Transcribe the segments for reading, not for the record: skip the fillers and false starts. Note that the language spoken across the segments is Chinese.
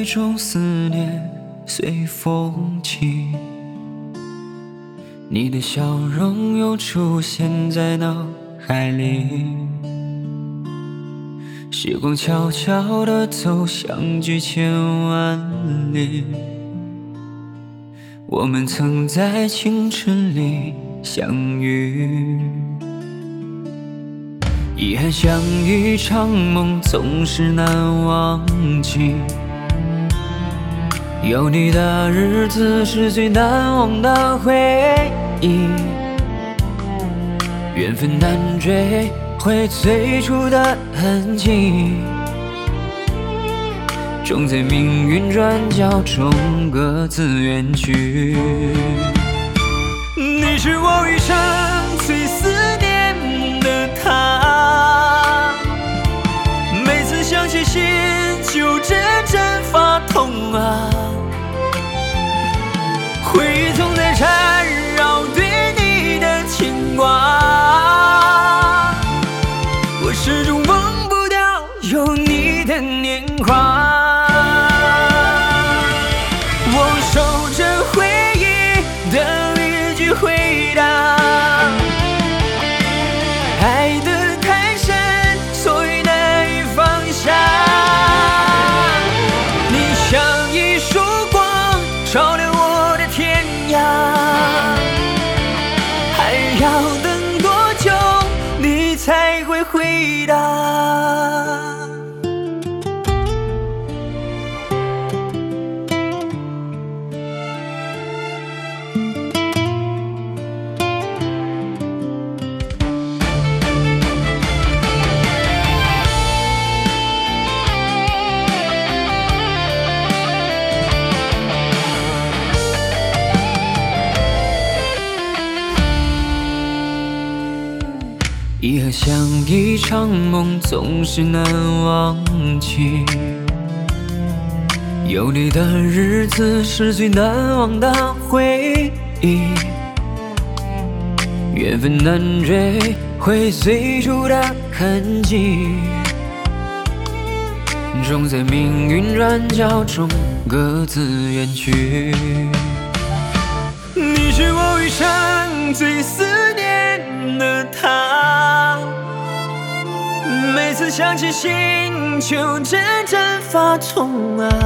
种思念随风起，你的笑容又出现在脑海里。时光悄悄地走，相距千万里。我们曾在青春里相遇，遗憾像一场梦，总是难忘记。有你的日子是最难忘的回忆，缘分难追回最初的痕迹，终在命运转角中各自远去。你是我余生最思念的他，每次想起心就阵阵发痛啊，回忆总在缠绕对你的牵挂，我始终忘不掉有你的年华。我守着回忆的一句回答，爱得太深，所以难以放下。你像一束光，照亮我的天涯，还要等多久你才会回答？遗憾像一场梦，总是难忘记。有你的日子是最难忘的回忆，缘分难追回最初的痕迹，终在命运转角中各自远去。你是我余生最思念的他，每次想起心就阵阵发痛啊，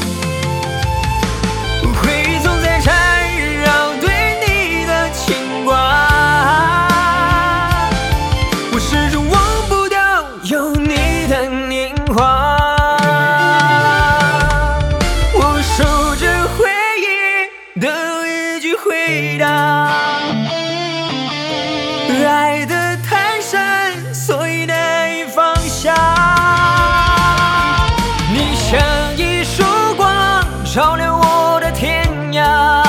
回忆总在缠绕对你的牵挂，我始终忘不掉有你的年华。我守着回忆的一句回答，爱得太深，所以难以放下。你像一束光，照亮我的天涯，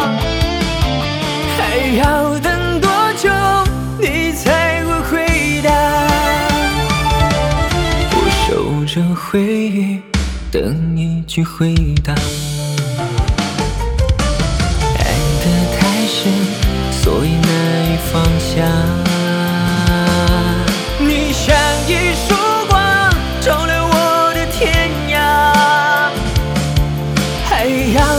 还要等多久你才会回答？我守着回忆，等一句回答。爱得太深，所以难以放下。你像一束光，照亮我的天涯，还要